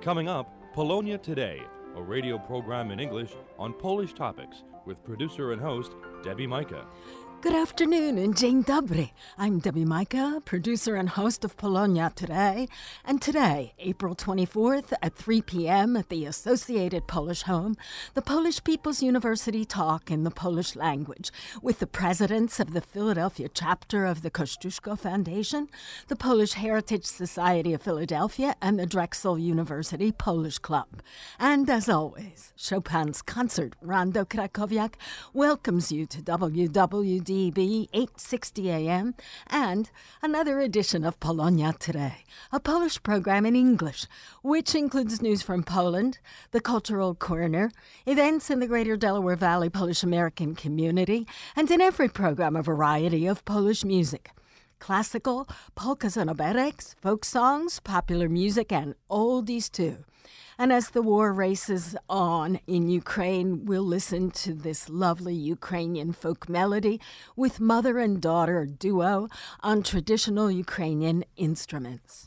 Coming up, Polonia Today, a radio program in English on Polish topics with producer and host Debbie Micah. Good afternoon and dzień dobry. I'm Debbie Micah, producer and host of Polonia Today. And today, April 24th at 3 p.m. at the Associated Polish Home, the Polish People's University talk in the Polish language with the presidents of the Philadelphia chapter of the Kościuszko Foundation, the Polish Heritage Society of Philadelphia, and the Drexel University Polish Club. And as always, Chopin's concert, Rondo Krakowiak, welcomes you to WWDB 860 AM and another edition of Polonia Today, a Polish program in English, which includes news from Poland, the Cultural Corner, events in the Greater Delaware Valley Polish American community, and in every program a variety of Polish music. Classical, polkas and obereks, folk songs, popular music, and oldies too. And as the war races on in Ukraine, we'll listen to this lovely Ukrainian folk melody with mother and daughter duo on traditional Ukrainian instruments.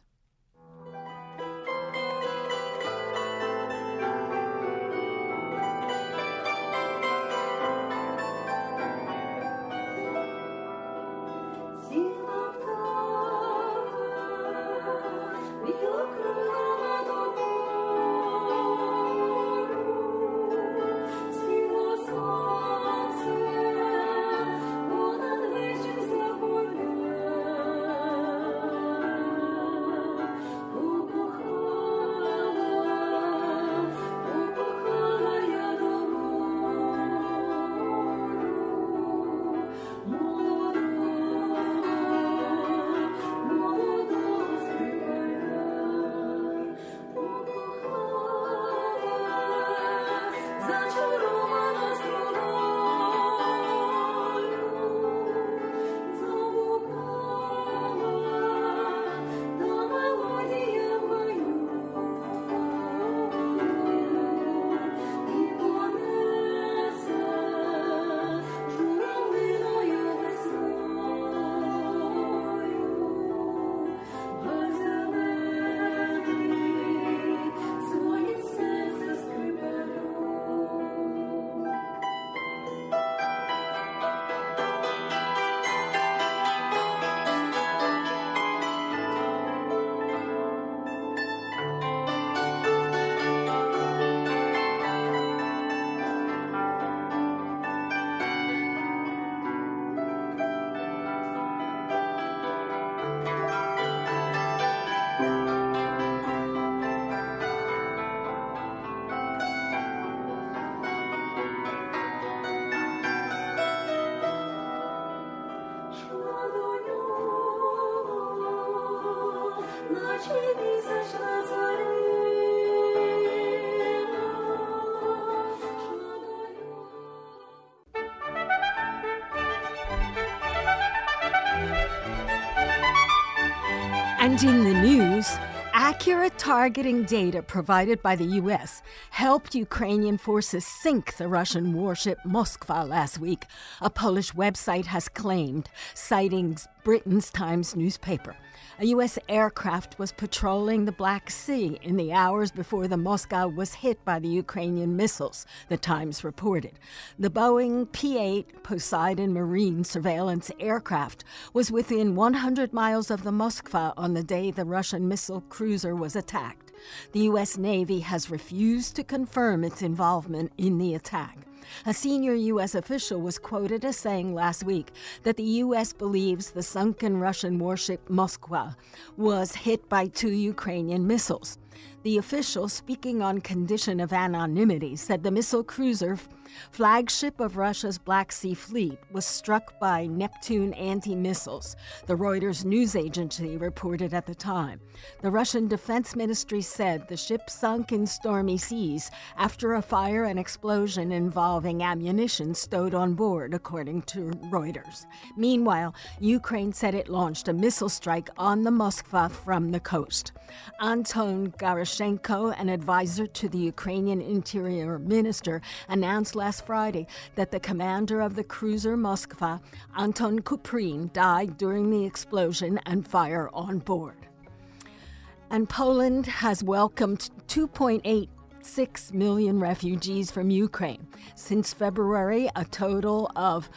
And in the news, accurate targeting data provided by the U.S. helped Ukrainian forces sink the Russian warship Moskva last week, a Polish website has claimed, citing Britain's Times newspaper. A U.S. aircraft was patrolling the Black Sea in the hours before the Moskva was hit by the Ukrainian missiles, the Times reported. The Boeing P-8 Poseidon Marine surveillance aircraft was within 100 miles of the Moskva on the day the Russian missile cruiser was attacked. The U.S. Navy has refused to confirm its involvement in the attack. A senior U.S. official was quoted as saying last week that the U.S. believes the sunken Russian warship Moskva was hit by 2 Ukrainian missiles. The official, speaking on condition of anonymity, said the missile cruiser, flagship of Russia's Black Sea Fleet, was struck by Neptune anti-missiles, the Reuters news agency reported at the time. The Russian Defense Ministry said the ship sunk in stormy seas after a fire and explosion involving ammunition stowed on board, according to Reuters. Meanwhile, Ukraine said it launched a missile strike on the Moskva from the coast. Anton Garashenko, an advisor to the Ukrainian Interior Minister, announced last Friday that the commander of the cruiser Moskva, Anton Kuprin, died during the explosion and fire on board. And Poland has welcomed 2.86 million refugees from Ukraine. Since February, a total of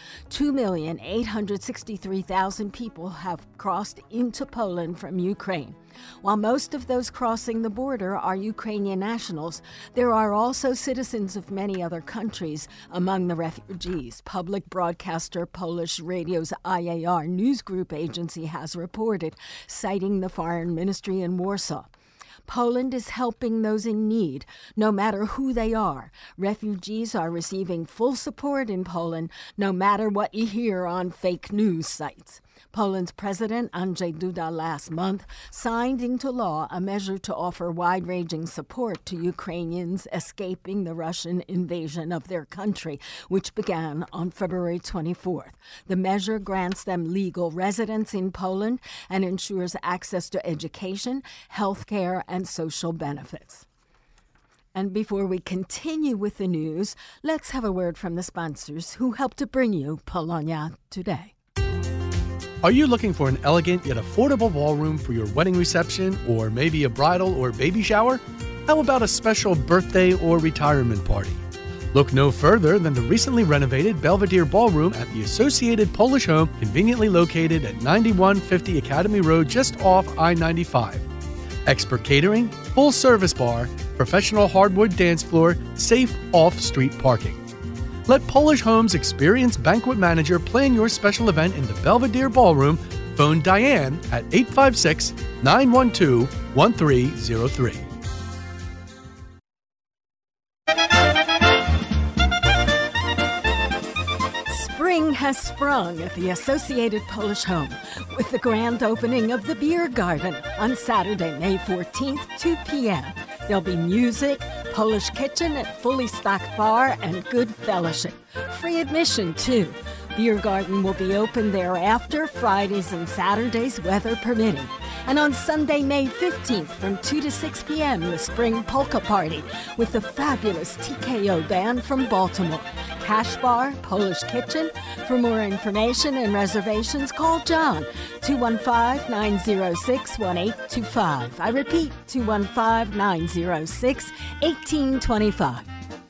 2,863,000 people have crossed into Poland from Ukraine. While most of those crossing the border are Ukrainian nationals, there are also citizens of many other countries among the refugees. Public broadcaster Polish radio's IAR news group agency has reported, citing the foreign ministry in Warsaw. Poland is helping those in need, no matter who they are. Refugees are receiving full support in Poland, no matter what you hear on fake news sites. Poland's President Andrzej Duda last month signed into law a measure to offer wide-ranging support to Ukrainians escaping the Russian invasion of their country, which began on February 24th. The measure grants them legal residence in Poland and ensures access to education, health care, and social benefits. And before we continue with the news, let's have a word from the sponsors who help to bring you Polonia Today. Are you looking for an elegant yet affordable ballroom for your wedding reception or maybe a bridal or baby shower? How about a special birthday or retirement party? Look no further than the recently renovated Belvedere Ballroom at the Associated Polish Home, conveniently located at 9150 Academy Road just off I-95. Expert catering, full-service bar, professional hardwood dance floor, safe off-street parking. Let Polish Home's experienced banquet manager plan your special event in the Belvedere Ballroom. Phone Diane at 856-912-1303. Spring has sprung at the Associated Polish Home with the grand opening of the Beer Garden on Saturday, May 14th, 2 p.m. There'll be music, Polish kitchen, a fully stocked bar, and good fellowship. Free admission, too. Beer Garden will be open thereafter, Fridays and Saturdays, weather permitting. And on Sunday, May 15th, from 2 to 6 p.m., the Spring Polka Party with the fabulous TKO Band from Baltimore. Cash bar, Polish kitchen. For more information and reservations, call John, 215-906-1825. I repeat, 215-906-1825.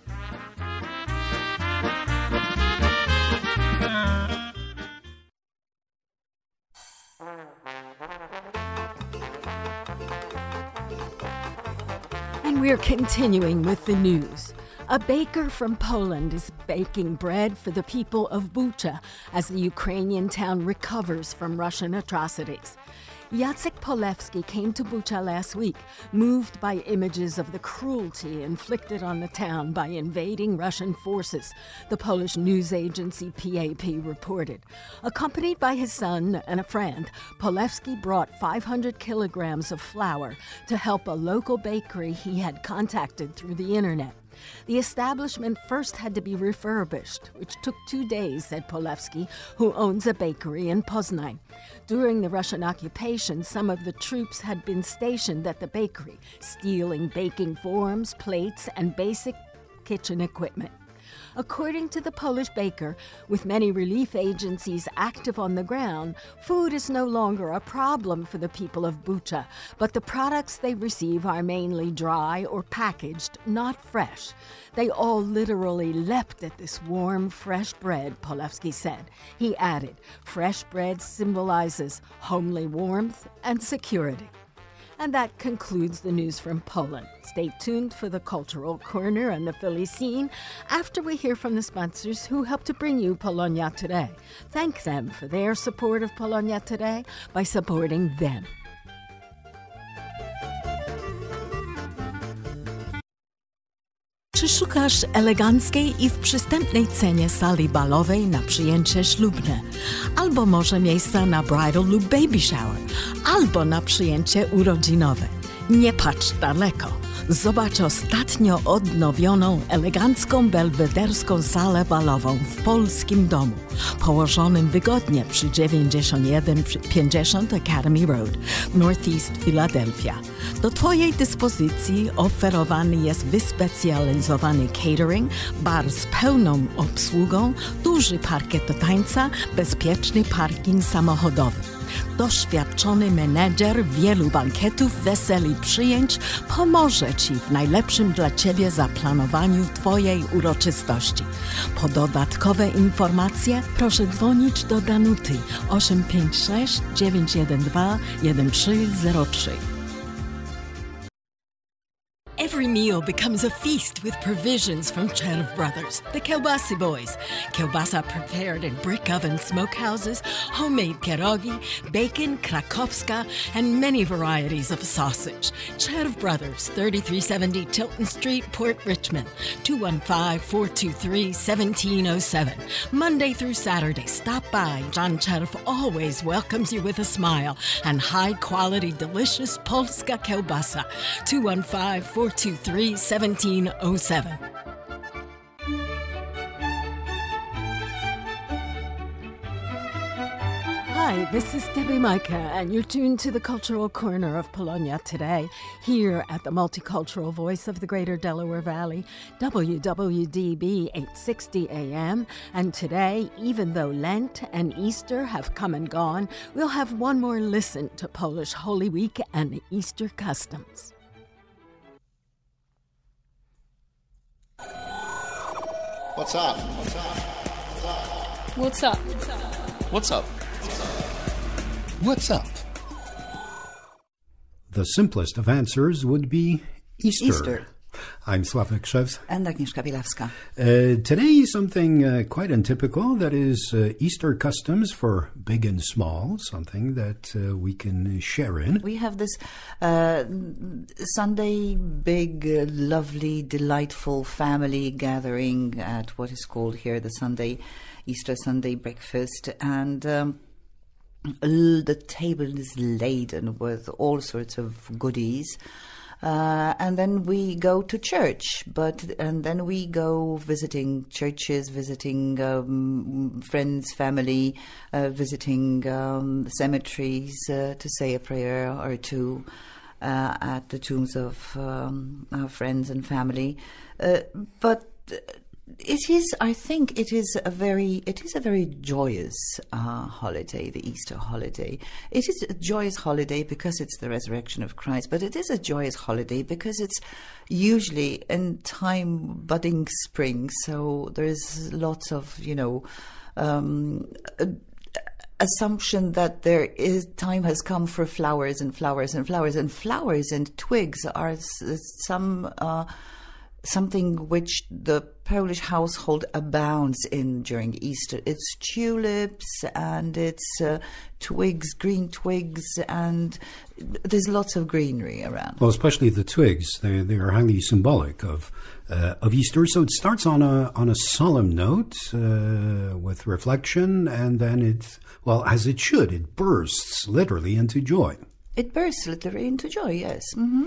And we're continuing with the news. A baker from Poland is baking bread for the people of Bucha as the Ukrainian town recovers from Russian atrocities. Jacek Polewski came to Bucha last week, moved by images of the cruelty inflicted on the town by invading Russian forces, the Polish news agency PAP reported. Accompanied by his son and a friend, Polewski brought 500 kilograms of flour to help a local bakery he had contacted through the internet. The establishment first had to be refurbished, which took 2 days, said Polewski, who owns a bakery in Poznań. During the Russian occupation, some of the troops had been stationed at the bakery, stealing baking forms, plates, and basic kitchen equipment. According to the Polish baker, with many relief agencies active on the ground, food is no longer a problem for the people of Bucha, but the products they receive are mainly dry or packaged, not fresh. They all literally leapt at this warm, fresh bread, Polewski said. He added, fresh bread symbolizes homely warmth and security. And that concludes the news from Poland. Stay tuned for the Cultural Corner and the Philly Scene after we hear from the sponsors who help to bring you Polonia Today. Thank them for their support of Polonia Today by supporting them. Czy szukasz eleganckiej i w przystępnej cenie sali balowej na przyjęcie ślubne? Albo może miejsca na bridal lub baby shower? Albo na przyjęcie urodzinowe? Nie patrz daleko. Zobacz ostatnio odnowioną, elegancką, belwederską salę balową w Polskim Domu, położonym wygodnie przy 9150 Academy Road, Northeast Philadelphia. Do Twojej dyspozycji oferowany jest wyspecjalizowany catering, bar z pełną obsługą, duży parkiet do tańca, bezpieczny parking samochodowy. doświadczony menedżer wielu bankietów, wesel i przyjęć pomoże Ci w najlepszym dla Ciebie zaplanowaniu Twojej uroczystości. Po dodatkowe informacje proszę dzwonić do Danuty 856 912 1303. Every meal becomes a feast with provisions from Czerw Brothers, the Kiełbasy Boys. Kiełbasa prepared in brick oven smokehouses, homemade pierogi, bacon, krakowska, and many varieties of sausage. Czerw Brothers, 3370 Tilton Street, Port Richmond, 215-423-1707. Monday through Saturday, stop by. John Czerw always welcomes you with a smile and high-quality, delicious Polska Kiełbasa. 215-423-1707. Hi, this is Debbie Micah, and you're tuned to the Cultural Corner of Polonia today, here at the Multicultural Voice of the Greater Delaware Valley, WWDB 860 AM. And today, even though Lent and Easter have come and gone, we'll have one more listen to Polish Holy Week and Easter customs. What's up? What's up? What's up? What's up? The simplest of answers would be Easter. I'm Sławek Krzews. And Agnieszka Bielawska. Today, something quite untypical, that is Easter customs for big and small, something that we can share in. We have this Sunday big, lovely, delightful family gathering at what is called here the Easter Sunday breakfast, and the table is laden with all sorts of goodies. And then we go to church, and then we go visiting churches, visiting friends, family, visiting cemeteries to say a prayer or two at the tombs of our friends and family. But I think it is a very joyous holiday, the Easter holiday. It is a joyous holiday because it's the resurrection of Christ, but it is a joyous holiday because it's usually in time budding spring, so there's lots of, assumption that time has come for flowers and flowers and flowers, and flowers and twigs are something which the Polish household abounds in during Easter. It's tulips and it's twigs, green twigs, and there's lots of greenery around. Well, especially the twigs, they are highly symbolic of Easter. So it starts on a solemn note with reflection, and then as it should, it bursts literally into joy. It bursts literally into joy. Yes,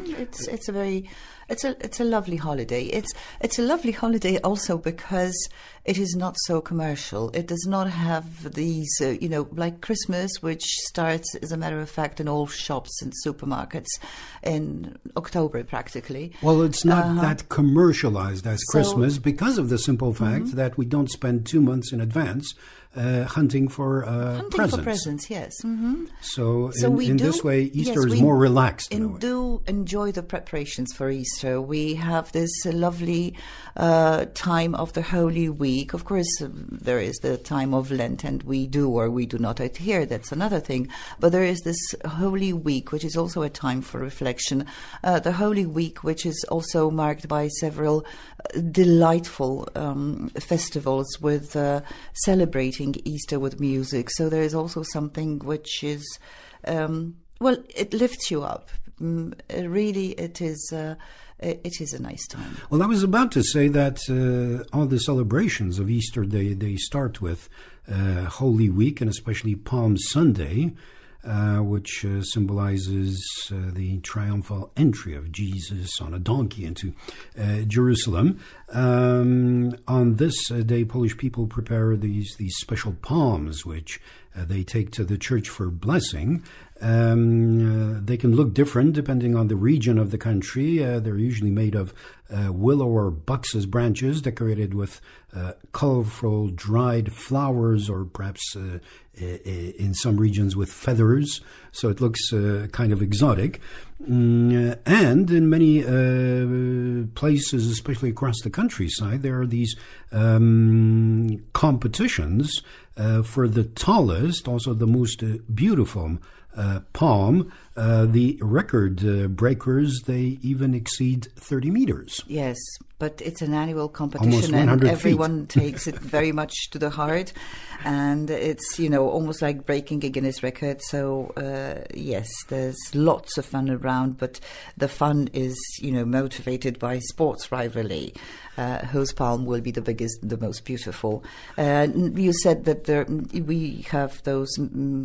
It's a lovely holiday. It's a lovely holiday also because it is not so commercial. It does not have these, like Christmas, which starts, as a matter of fact, in all shops and supermarkets in October practically. Well, it's not that commercialized as Christmas because of the simple fact that we don't spend 2 months in advance hunting for presents. For presents, yes. So in this way, Easter is more relaxed. And do enjoy the preparations for Easter. We have this lovely time of the Holy Week. Of course, there is the time of Lent, and we do or we do not adhere. That's another thing. But there is this Holy Week, which is also a time for reflection. The Holy Week, which is also marked by several delightful festivals with celebrating Easter with music. So there is also something which is, it lifts you up. Really, it is a nice time. Well, I was about to say that all the celebrations of Easter, they start with Holy Week, and especially Palm Sunday, which symbolizes the triumphal entry of Jesus on a donkey into Jerusalem. On this day, Polish people prepare these special palms, which they take to the church for blessing. They can look different depending on the region of the country. They're usually made of willow or buxus branches decorated with colorful dried flowers, or perhaps in some regions with feathers. So it looks kind of exotic. And in many places, especially across the countryside, there are these competitions for the tallest, also the most beautiful palm. The record breakers, they even exceed 30 meters. Yes, but it's an annual competition and everyone takes it very much to the heart. And it's, almost like breaking a Guinness record. So, yes, there's lots of fun around, but the fun is, motivated by sports rivalry. Whose palm will be the biggest, the most beautiful. You said that we have those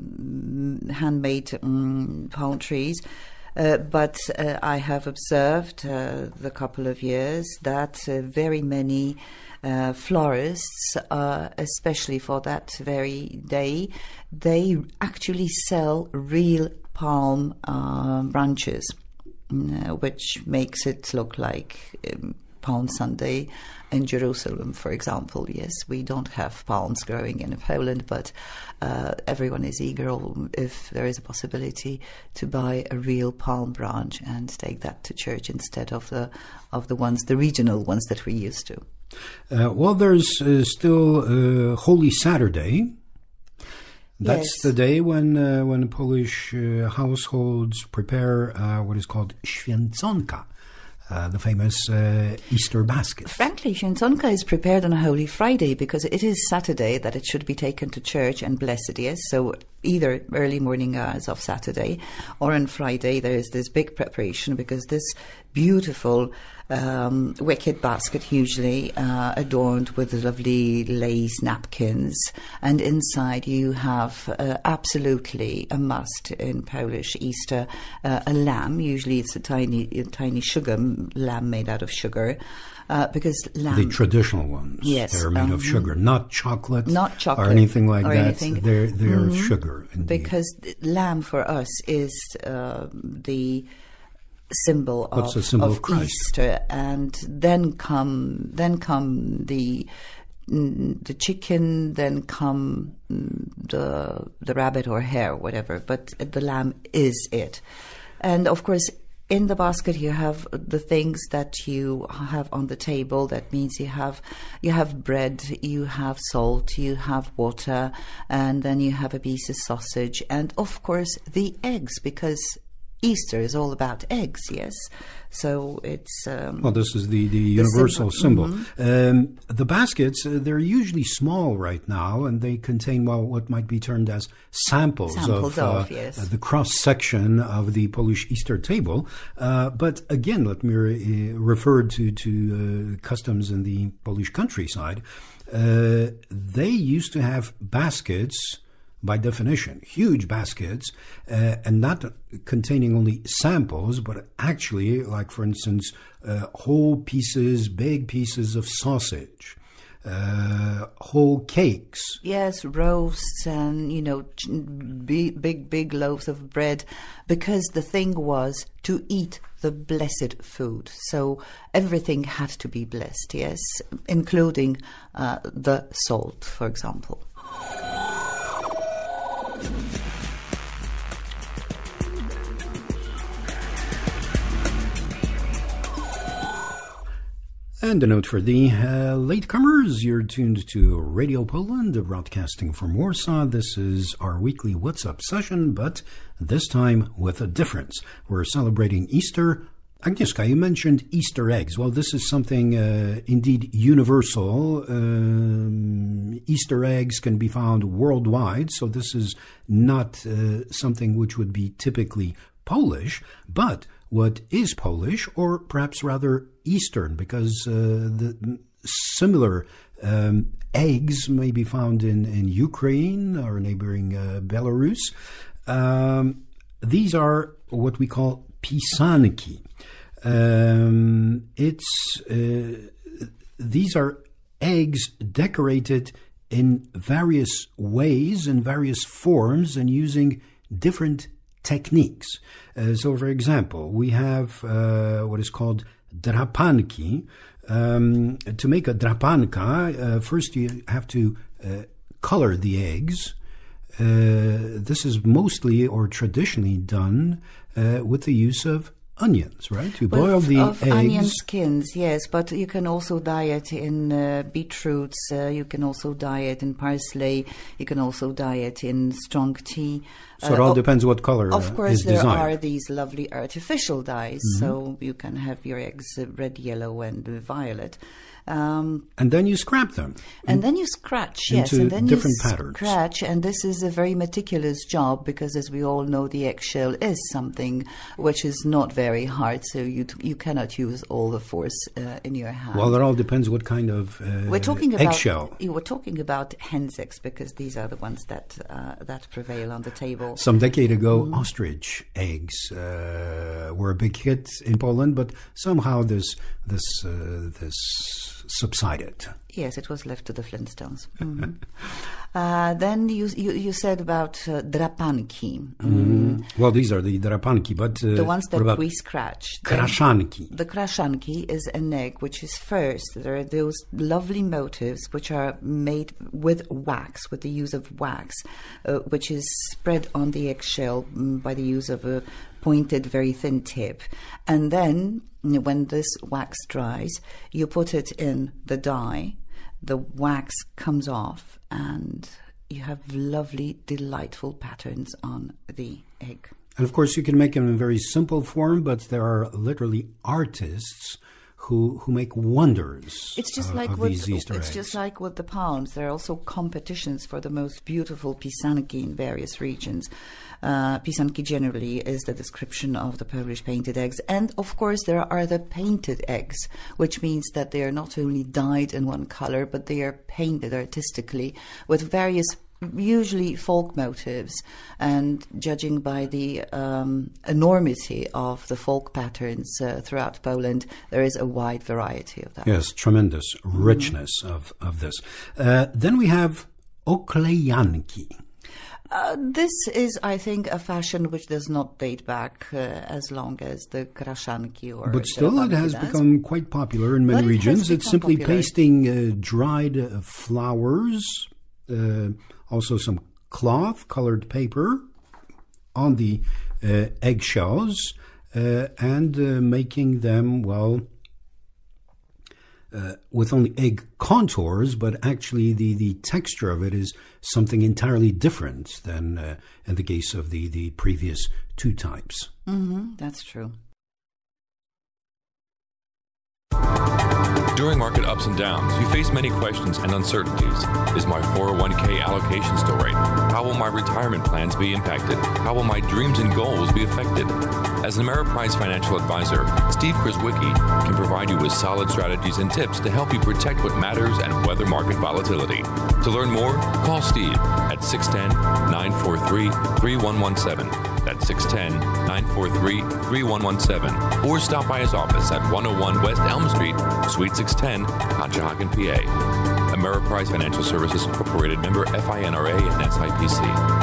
handmade palm trees. But I have observed the couple of years that very many florists, especially for that very day, they actually sell real palm branches, which makes it look like Palm Sunday in Jerusalem, for example. Yes, we don't have palms growing in Poland, but everyone is eager, if there is a possibility, to buy a real palm branch and take that to church instead of the regional ones that we used to. Well, there's still Holy Saturday. That's the day when Polish households prepare what is called święconka. The famous Easter basket. Frankly, święconka is prepared on a Holy Friday because it is Saturday that it should be taken to church and blessed, yes? So either early morning hours of Saturday or on Friday there is this big preparation because this beautiful wicket basket, usually adorned with lovely lace napkins, and inside you have absolutely a must in Polish Easter, a lamb. Usually it's a tiny sugar lamb made out of sugar. Because lamb, the traditional ones, yes, they're made of sugar, not chocolate, or anything like that. They're sugar. Indeed. Because lamb for us is the symbol of Christ. Easter, and then come the chicken, then come the rabbit or hare, whatever. But the lamb is it, and of course, in the basket you have the things that you have on the table. That means you have bread, you have salt, you have water, and then you have a piece of sausage, and of course the eggs, because Easter is all about eggs, yes? So it's... well, this is the universal symbol. Mm-hmm. The baskets, they're usually small right now, and they contain, what might be termed as samples of yes, the cross-section of the Polish Easter table. But again, let me refer to customs in the Polish countryside. They used to have baskets, by definition, huge baskets, and not containing only samples, but actually, like for instance, whole pieces, big pieces of sausage, whole cakes. Yes, roasts and, big loaves of bread, because the thing was to eat the blessed food. So everything had to be blessed, yes, including the salt, for example. And a note for the latecomers, you're tuned to Radio Poland, broadcasting from Warsaw. This is our weekly What's Up session, but this time with a difference. We're celebrating Easter. Agnieszka, you mentioned Easter eggs. Well, this is something indeed universal. Easter eggs can be found worldwide, so this is not something which would be typically Polish, but what is Polish, or perhaps rather Eastern, because the similar eggs may be found in Ukraine or neighboring Belarus. These are what we call pisanki. These are eggs decorated in various ways, in various forms, and using different techniques. So, for example, we have what is called drapanki. To make a drapanka, first you have to color the eggs. This is mostly or traditionally done with the use of onions, right? You boil the eggs. Onion skins, yes, but you can also dye it in beetroots, you can also dye it in parsley, you can also dye it in strong tea. So it all depends what color Of course, is there desired. are these lovely artificial dyes, so you can have your eggs red, yellow, and violet. And then you scrap them. And then you scratch, yes. into And then different you patterns. scratch, and this is a very meticulous job because, as we all know, the eggshell is something which is not very hard, so you cannot use all the force in your hand. Well, it all depends what kind of We're talking about eggshell. You were talking about hen's eggs because these are the ones that prevail on the table. Some decade ago, ostrich eggs were a big hit in Poland, but somehow this subsided. Yes, it was left to the Flintstones. Then you said about drapanki. Well, these are the drapanki, but The ones what that about we scratch. kraszanki? The kraszanki is an egg, which is first, there are those lovely motifs which are made with wax, with the use of wax, which is spread on the eggshell by the use of a pointed, very thin tip. And then, when this wax dries, you put it in the dye, the wax comes off, and you have lovely, delightful patterns on the egg. And of course, you can make them in very simple form, but there are literally artists who make wonders. It's just like of with these Easter it's eggs. just like with the pounds. There are also competitions for the most beautiful pisanki in various regions. Pisanki generally is the description of the Polish painted eggs, and of course there are the painted eggs, which means that they are not only dyed in one color, but they are painted artistically with various, usually folk motives, and judging by the enormity of the folk patterns throughout Poland, there is a wide variety of that. Yes, tremendous richness of this. Then we have oklejanki. This is, I think, a fashion which does not date back as long as the kraszanki or But still, it drapanki has does. become quite popular in many But it has regions. It's become simply popular. pasting dried flowers, also some cloth, colored paper, on the eggshells, and making them, well, with only egg contours, but actually the texture of it is something entirely different than in the case of the previous two types. That's true. During market ups and downs, you face many questions and uncertainties. Is my 401k allocation still right? How will my retirement plans be impacted? How will my dreams and goals be affected? As an Ameriprise financial advisor, Steve Kraswicki can provide you with solid strategies and tips to help you protect what matters and weather market volatility. To learn more, call Steve at 610-943-3117. That's 610-943-3117. Or stop by his office at 101 West Elm Street, Suite 610, Conshohocken, PA. Ameriprise Financial Services Incorporated, member FINRA and SIPC.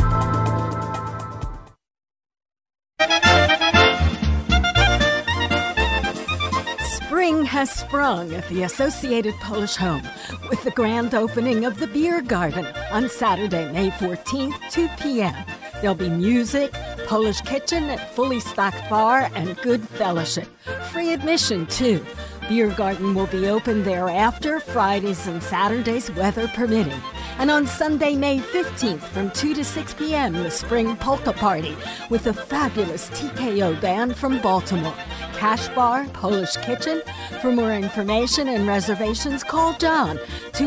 Spring has sprung at the Associated Polish Home with the grand opening of the Beer Garden on Saturday, May 14th, 2 p.m. There'll be music, Polish kitchen, a fully stocked bar, and good fellowship. Free admission, too. Beer Garden will be open thereafter, Fridays and Saturdays, weather permitting. And on Sunday, May 15th, from 2 to 6 p.m., the Spring Polka Party with a fabulous TKO band from Baltimore. Cash bar, Polish kitchen. For more information and reservations, call John,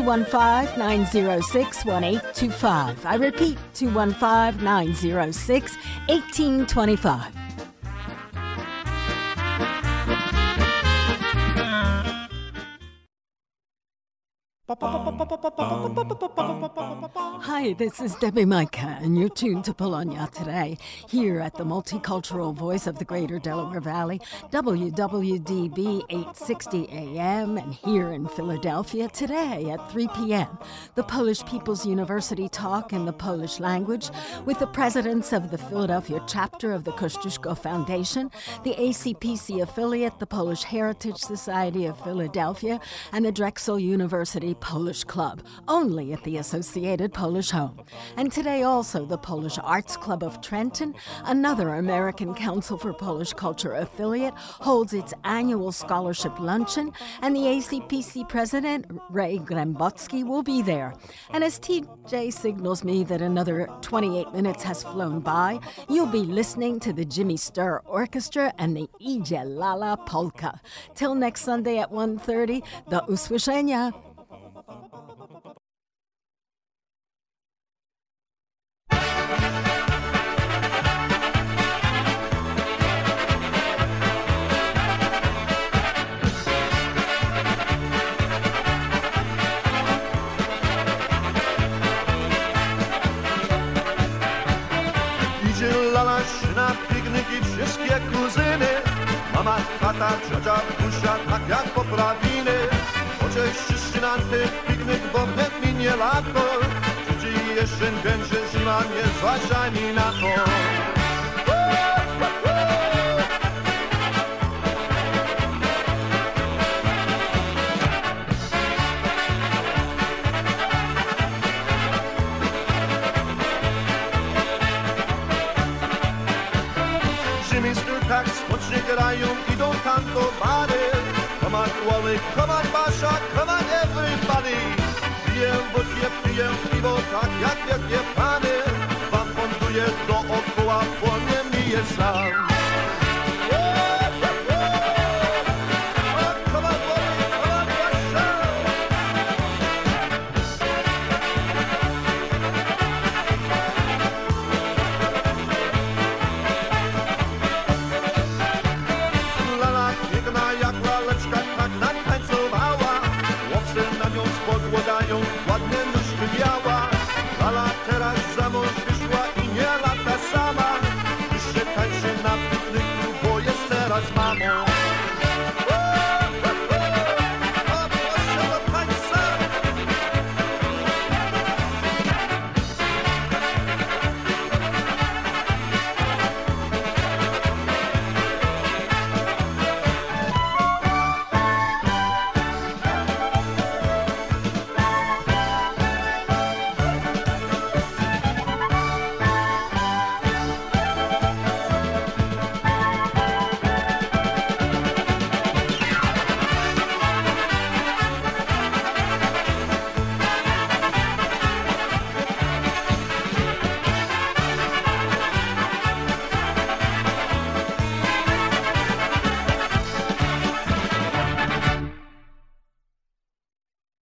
215-906-1825. I repeat, 215-906-1825. Hi, this is Debbie Micah, and you're tuned to Bologna today, here at the multicultural voice of the Greater Delaware Valley, WWDB 860 AM, and here in Philadelphia today at 3 p.m., the Polish People's University talk in the Polish language with the presidents of the Philadelphia chapter of the Kościuszko Foundation, the ACPC affiliate, the Polish Heritage Society of Philadelphia, and the Drexel University Polish Club, only at the Associated Polish Home. And today also the Polish Arts Club of Trenton, another American Council for Polish Culture affiliate, holds its annual scholarship luncheon, and the ACPC president, Ray Grembocki, will be there. And as TJ signals me that another 28 minutes has flown by, you'll be listening to the Jimmy Sturr Orchestra and the Idzie Lala Polka. Till next Sunday at 1:30, do usłyszenia. Na pikniki wszystkie kuzyny, mama, tata, ciocia, busia, tak jak poprawiny. Oczywiście na ten piknik, bo wnet minie lato, dzieci jeszcze będzie zima, nie zważaj mi na to. Tak słocznie grają, idą tam towary. Come on Wally, come on Basha, come on everybody. Piję wódkę, piję piwo, tak jak wielkie pany. Wam pątuję dookoła, bo nie miję sam. Ładne nóżki miała, Lala teraz za mąż wyszła i nie lata sama. Już się tańczy na pikniku, bo jest teraz mamą.